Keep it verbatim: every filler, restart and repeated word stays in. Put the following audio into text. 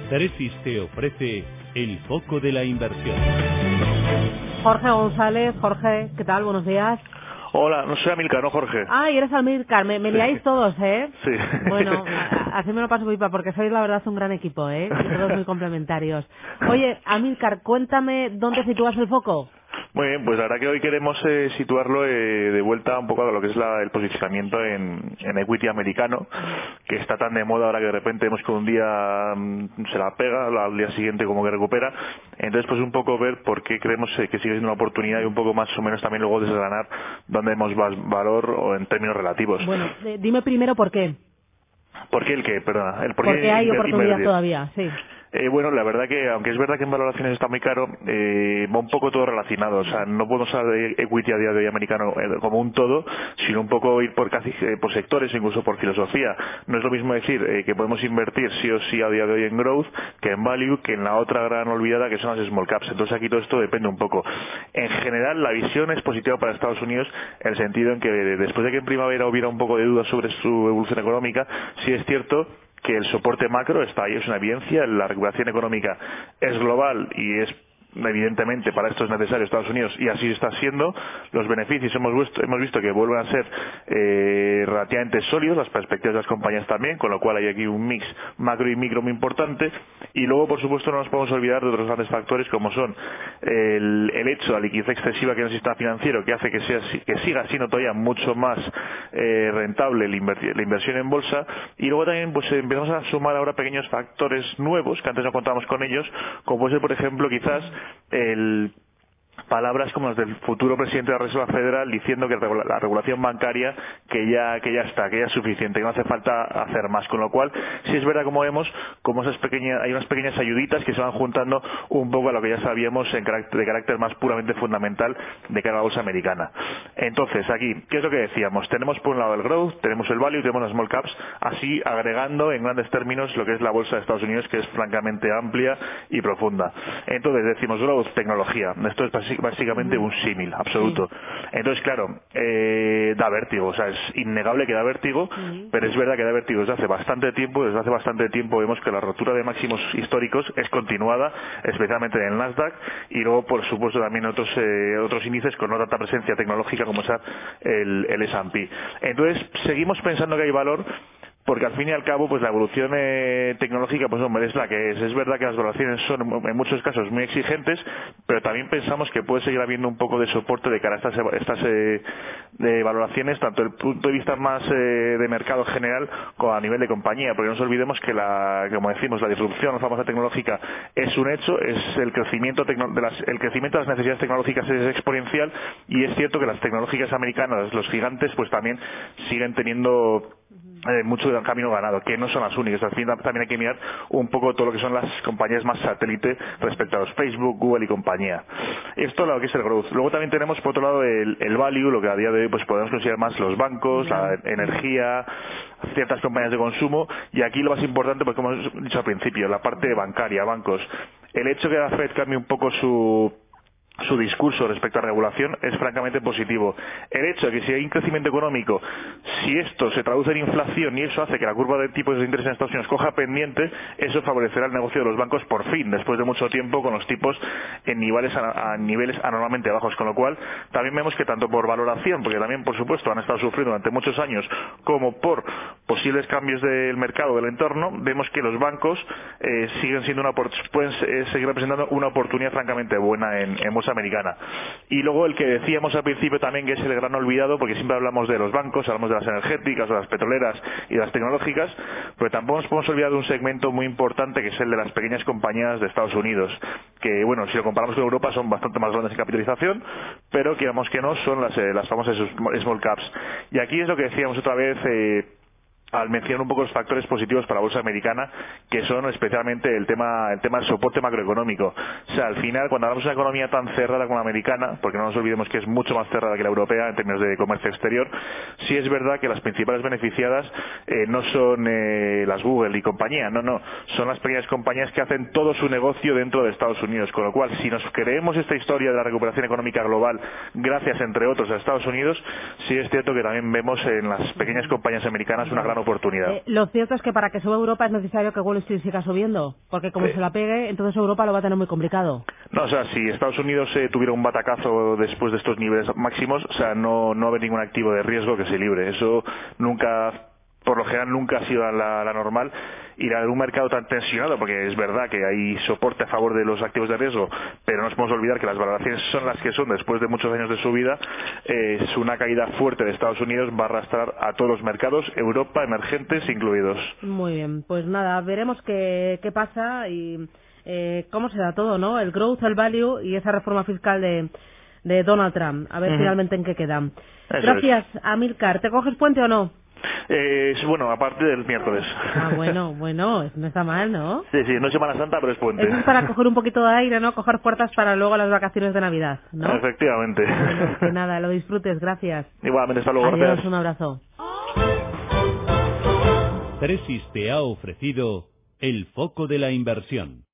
Tresis te ofrece el foco de la inversión. Jorge González. Jorge, ¿qué tal? Buenos días. Hola, no soy Amilcar, ¿no, Jorge? Ah, y eres Amilcar, me, me liáis todos, ¿eh? Sí. Bueno, a- así me lo paso pipa, porque sois la verdad un gran equipo, ¿eh? Y todos muy complementarios. Oye, Amilcar, cuéntame dónde sitúas el foco. Muy bien, pues la verdad que hoy queremos eh, situarlo eh, de vuelta un poco a lo que es la- el posicionamiento en, en equity americano, que está tan de moda ahora que de repente vemos que un día mm, se la pega, al día siguiente como que recupera. Entonces, pues un poco ver por qué creemos eh, que sigue siendo una oportunidad y un poco más o menos también luego desgranar dónde vemos más valor o en términos relativos. Bueno, eh, dime primero por qué. ¿Por qué el qué? Perdona, el por qué Porque hay inver- oportunidad invertir. todavía, sí. Eh, bueno, la verdad que, aunque es verdad que en valoraciones está muy caro, eh, va un poco todo relacionado. O sea, no podemos hablar de equity a día de hoy americano eh, como un todo, sino un poco ir por casi eh, por sectores, incluso por filosofía. No es lo mismo decir eh, que podemos invertir sí o sí a día de hoy en growth, que en value, que en la otra gran olvidada que son las small caps. Entonces aquí todo esto depende un poco. En general, la visión es positiva para Estados Unidos, en el sentido en que después de que en primavera hubiera un poco de dudas sobre su evolución económica, sí es cierto que el soporte macro está ahí, es una evidencia, la recuperación económica es global y es evidentemente para esto es necesario Estados Unidos y así está siendo. Los beneficios hemos visto, hemos visto que vuelven a ser eh, relativamente sólidos, las perspectivas de las compañías también, con lo cual hay aquí un mix macro y micro muy importante. Y luego, por supuesto, no nos podemos olvidar de otros grandes factores como son el, el hecho de la liquidez excesiva que hay en el sistema financiero, que hace que, sea, que siga siendo todavía mucho más eh, rentable la, inver- la inversión en bolsa. Y luego también pues empezamos a sumar ahora pequeños factores nuevos que antes no contábamos con ellos, como puede ser, por ejemplo, quizás el palabras como las del futuro presidente de la Reserva Federal diciendo que la regulación bancaria que ya que ya está, que ya es suficiente, que no hace falta hacer más, con lo cual sí es verdad, como vemos, como esas pequeñas hay unas pequeñas ayuditas que se van juntando un poco a lo que ya sabíamos en carácter, de carácter más puramente fundamental de cara a la bolsa americana. Entonces, aquí, ¿qué es lo que decíamos? Tenemos por un lado el growth, tenemos el value, tenemos las small caps, así agregando en grandes términos lo que es la bolsa de Estados Unidos, que es francamente amplia y profunda. Entonces decimos growth, tecnología. Esto es basi- básicamente un símil absoluto. Entonces, claro, eh, da vértigo, o sea, es innegable que da vértigo, pero es verdad que da vértigo desde hace bastante tiempo. Desde hace bastante tiempo vemos que la rotura de máximos históricos es continuada, especialmente en el Nasdaq, y luego, por supuesto, también otros eh, otros índices con no tanta presencia tecnológica como es el, el S and P. Entonces, seguimos pensando que hay valor, porque al fin y al cabo pues la evolución eh, tecnológica pues hombre es la que es. Es verdad que las valoraciones son en muchos casos muy exigentes, pero también pensamos que puede seguir habiendo un poco de soporte de cara a estas, estas eh, de valoraciones, tanto desde el punto de vista más eh, de mercado general como a nivel de compañía, porque no nos olvidemos que la, como decimos, la disrupción, la famosa tecnológica es un hecho, es el crecimiento tecno, de las, el crecimiento de las necesidades tecnológicas es exponencial, y es cierto que las tecnológicas americanas, los gigantes, pues también siguen teniendo Eh, mucho del camino ganado, que no son las únicas. Al final también hay que mirar un poco todo lo que son las compañías más satélite respecto a los Facebook, Google y compañía. Esto es lo que es el growth. Luego también tenemos por otro lado el, el value, lo que a día de hoy pues podemos considerar más los bancos, la energía, ciertas compañías de consumo, y aquí lo más importante, pues como hemos dicho al principio, la parte bancaria, bancos. El hecho que la Fed cambie un poco su su discurso respecto a regulación es francamente positivo. El hecho de que si hay un crecimiento económico, si esto se traduce en inflación y eso hace que la curva de tipos de interés en Estados Unidos coja pendiente, eso favorecerá el negocio de los bancos por fin, después de mucho tiempo con los tipos en niveles, a, a niveles anormalmente bajos, con lo cual también vemos que tanto por valoración, porque también por supuesto han estado sufriendo durante muchos años, como por posibles cambios del mercado, del entorno, vemos que los bancos eh, siguen siendo una pueden eh, seguir representando una oportunidad francamente buena en, en bolsa americana. Y luego el que decíamos al principio también, que es el gran olvidado, porque siempre hablamos de los bancos, hablamos de las energéticas, de las petroleras y de las tecnológicas, pero tampoco nos podemos olvidar de un segmento muy importante que es el de las pequeñas compañías de Estados Unidos, que bueno, si lo comparamos con Europa son bastante más grandes en capitalización, pero que digamos que no son las, eh, las famosas small caps. Y aquí es lo que decíamos otra vez, eh, al mencionar un poco los factores positivos para la bolsa americana, que son especialmente el tema el tema del soporte macroeconómico. O sea, al final, cuando hablamos de una economía tan cerrada como la americana, porque no nos olvidemos que es mucho más cerrada que la europea en términos de comercio exterior, sí es verdad que las principales beneficiadas eh, no son eh, las Google y compañía, no, no, son las pequeñas compañías que hacen todo su negocio dentro de Estados Unidos, con lo cual, si nos creemos esta historia de la recuperación económica global, gracias, entre otros, a Estados Unidos, sí es cierto que también vemos en las pequeñas compañías americanas una gran gran oportunidad. Eh, lo cierto es que para que suba Europa es necesario que Wall Street siga subiendo, porque como Sí. se la pegue, entonces Europa lo va a tener muy complicado. No, o sea, si Estados Unidos eh, tuviera un batacazo después de estos niveles máximos, o sea, no, no va a haber ningún activo de riesgo que se libre. Eso nunca, por lo general, nunca ha sido la, la normal. Ir a un mercado tan tensionado, porque es verdad que hay soporte a favor de los activos de riesgo, pero no nos podemos olvidar que las valoraciones son las que son después de muchos años de subida. Eh, es una caída fuerte de Estados Unidos, va a arrastrar a todos los mercados, Europa, emergentes incluidos. Muy bien, pues nada, veremos qué, qué pasa y eh, cómo se da todo, ¿no? El growth, el value y esa reforma fiscal de, de Donald Trump. A ver Ujú. finalmente en qué quedan. Eso Gracias, Amílcar. ¿Te coges puente o no? Eh, es, bueno, aparte del miércoles. Ah, bueno, bueno, no está mal, ¿no? Sí, sí, no es Semana Santa, pero es puente. Eso es para coger un poquito de aire, ¿no? Coger fuerzas para luego las vacaciones de Navidad, ¿no? Efectivamente. Bueno, que nada, lo disfrutes, gracias. Igualmente, hasta luego, Adiós, gracias. un abrazo. Tresis te ha ofrecido el foco de la inversión.